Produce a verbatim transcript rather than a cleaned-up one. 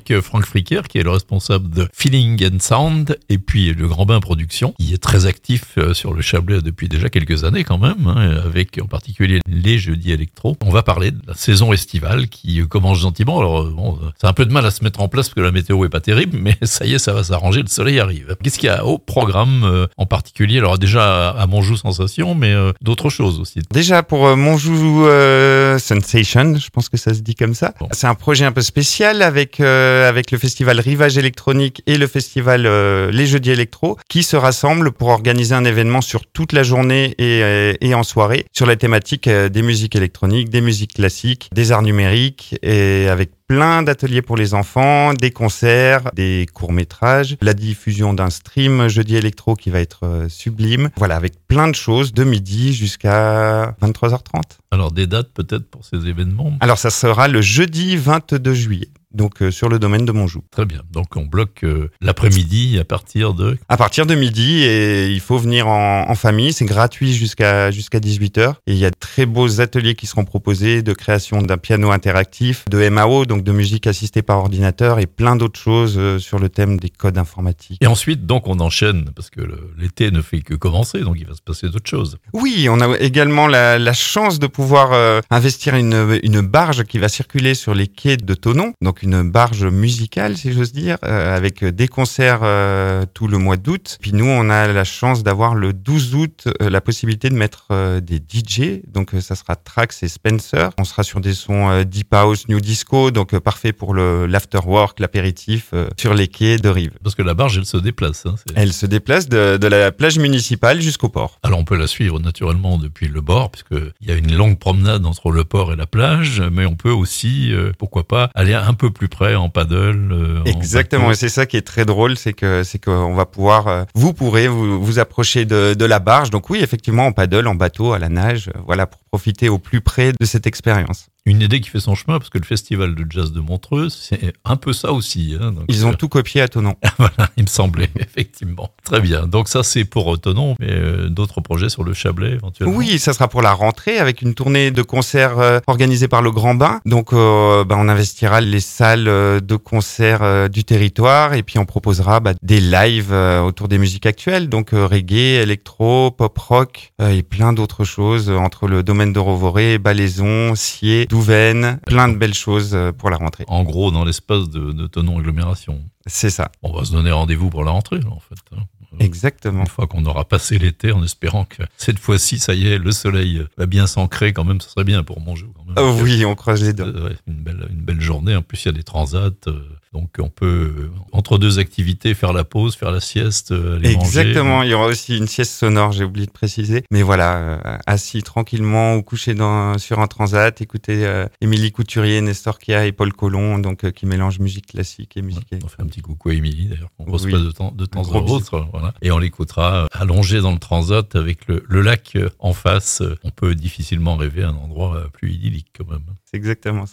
avec Franck Fricker, qui est le responsable de Feeling and Sound, et puis le Grand Bain Production, qui est très actif sur le Chablais depuis déjà quelques années quand même, hein, avec en particulier les jeudis électro. On va parler de la saison estivale qui commence gentiment. Alors bon, c'est un peu de mal à se mettre en place parce que la météo est pas terrible, mais ça y est, ça va s'arranger, le soleil arrive. Qu'est-ce qu'il y a au programme euh, en particulier? Alors déjà à Montjoux Sensation, mais euh, d'autres choses aussi. Déjà pour euh, Montjoux euh, Sensation, je pense que ça se dit comme ça. Bon. C'est un projet un peu spécial avec euh, avec le festival Rivage électronique et le festival euh, Les Jeudis électro qui se rassemblent pour organiser un événement sur toute la journée et, euh, et en soirée sur la thématique euh, des musiques électroniques, des musiques classiques, des arts numériques et avec plein d'ateliers pour les enfants, des concerts, des courts-métrages, la diffusion d'un stream Jeudi électro qui va être euh, sublime. Voilà, avec plein de choses de midi jusqu'à vingt-trois heures trente. Alors des dates peut-être pour ces événements? Alors ça sera le jeudi vingt-deux juillet. Donc euh, sur le domaine de Montjoux. Très bien. Donc on bloque euh, l'après-midi à partir de... À partir de midi, et il faut venir en, en famille. C'est gratuit jusqu'à jusqu'à dix-huit heures. Et il y a de très beaux ateliers qui seront proposés de création d'un piano interactif, de M A O, donc de musique assistée par ordinateur, et plein d'autres choses euh, sur le thème des codes informatiques. Et ensuite, donc on enchaîne parce que le, l'été ne fait que commencer, donc il va se passer d'autres choses. Oui, on a également la, la chance de pouvoir euh, investir une une barge qui va circuler sur les quais de Thonon. Donc une barge musicale, si j'ose dire, euh, avec des concerts euh, tout le mois d'août. Puis nous, on a la chance d'avoir le douze août euh, la possibilité de mettre euh, des D J. Donc euh, ça sera Trax et Spencer. On sera sur des sons euh, Deep House, New Disco, donc euh, parfait pour le, l'afterwork, l'apéritif euh, sur les quais de Rive. Parce que la barge, elle se déplace. Hein, c'est... Elle se déplace de, de la plage municipale jusqu'au port. Alors on peut la suivre naturellement depuis le bord, puisqu'il y a une longue promenade entre le port et la plage, mais on peut aussi, euh, pourquoi pas, aller un peu plus près en paddle. Euh, Exactement, en et c'est ça qui est très drôle, c'est que c'est qu'on va pouvoir, euh, vous pourrez vous, vous approcher de, de la barge. Donc oui, effectivement, en paddle, en bateau, à la nage, euh, voilà, pour profiter au plus près de cette expérience. Une idée qui fait son chemin, parce que le festival de jazz de Montreux, c'est un peu ça aussi. Hein, donc, Ils ont euh... tout copié à Thonon. Voilà, il me semblait, effectivement. Très bien. Donc ça, c'est pour Thonon, mais euh, d'autres projets sur le Chablais, éventuellement? Oui, ça sera pour la rentrée, avec une tournée de concerts euh, organisée par le Grand Bain. Donc, euh, bah, on investira les salles euh, de concerts euh, du territoire, et puis on proposera bah, des lives euh, autour des musiques actuelles, donc euh, reggae, électro, pop rock, euh, et plein d'autres choses, euh, entre le domaine de Rovoré, Balaison, Scié, Douvaine, plein de belles choses pour la rentrée. En gros, dans l'espace de, de Thonon Agglomération. C'est ça. On va se donner rendez-vous pour la rentrée, en fait. Exactement. Une fois qu'on aura passé l'été, en espérant que cette fois-ci, ça y est, le soleil va bien s'ancrer quand même, ça serait bien pour Montjoux. Quand même. Oh oui, on croise les doigts. Euh, ouais, une belle, une belle journée. En plus, il y a des transats. Euh, donc, on peut, euh, entre deux activités, faire la pause, faire la sieste, euh, aller Exactement. manger. Exactement. Il y aura aussi une sieste sonore, j'ai oublié de préciser. Mais voilà, euh, assis tranquillement ou couché dans, sur un transat, écouter euh, Émilie Couturier, Nestor Kia et Paul Colomb, donc, euh, qui mélangent musique classique et musique. Ouais, on fait un petit coucou à Émilie, d'ailleurs, qu'on reçoit oui. de temps, de temps à autre. Voilà. Et on l'écoutera allongé dans le transat avec le, le lac en face. On peut difficilement rêver à un endroit plus idyllique, quand même. C'est exactement ça.